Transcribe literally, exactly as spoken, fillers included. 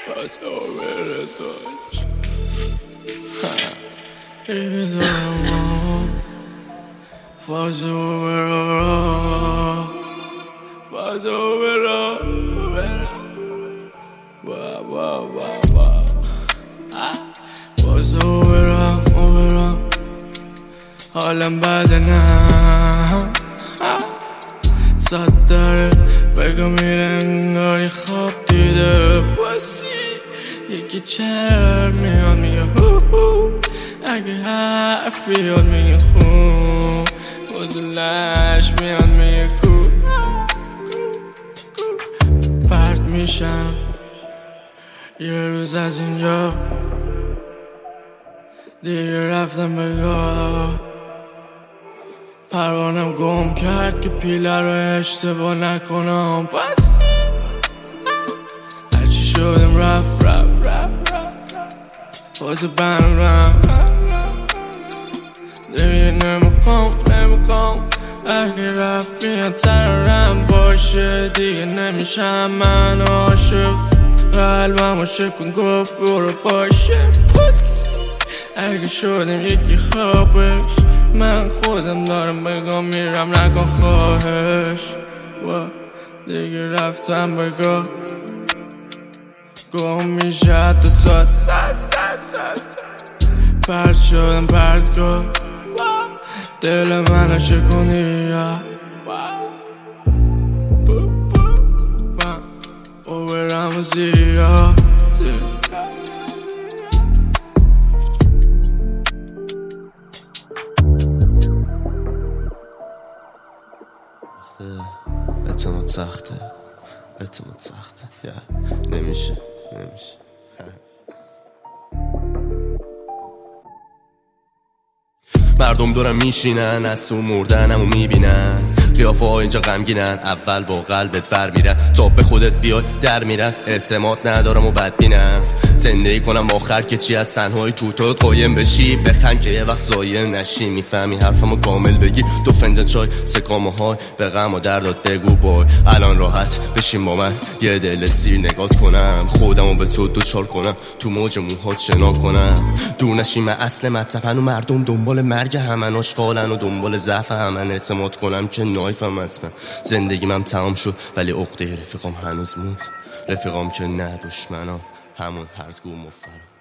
Pass over the touch. If you don't want, pass over all. Pass over all. Wah wah wah wah. Pass over all, over all. حالم بده نه صد داره بگو میره انگاری خواب دیده باسی یکی چرا میاد میگه هو هو اگه حرف بیاد میگه خوب بازلش میاد میگه کو پرت میشم یه روز از اینجا دیگه رفتم بگاه پروانم گم کرد که پیله رو اشتباه نکنم پس هرچی شدم رفت رفت رفت رفت بازه بنرم دیگه نمیخوام نمیخوام اگه رفت میاد سرم باشه دیگه نمیشم من عاشق قلبم رو شکن گفت برو باشه پسی اگه شدم یکی خوابش من خودم دارم بگم میرم نکن خواهش و دیگه رفتم بگاه گم میشه حتی ساعت پرد شدم پرد کن دل منو شکنی یا من اوبرم و زیاد اعتماد سخته اعتماد سخته یا نمیشه نمیشه مردم دورم میشینن از تو مردنمو میبینن قیافه ها اینجا غمگینن اول با قلبت ور میرن تا به خودت بیای در میرن اعتماد ندارم و بدبینم زندگی کنم آخر که چی از تنهایی تو تو قایم بشی بخند که یه وقت زایه نشی میفهمی حرفمو کامل بگی دو فنجان چای سکامه های به غم و دردات بگو بای الان راحت بشین با من یه دل سیر نگات کنم خودمو به تو دوچار کنم تو موج موهات شنا کنم دور نشی من اصل مطلب و مردم دنبال مرگ همن آشغالن و دنبال ضعف همن اعتماد کنم که نایفم حتما زندگی من تمام شد ولی عقده رفیقام هنوز موند رفیقام که نه دشمنام همون هرزگو مفرم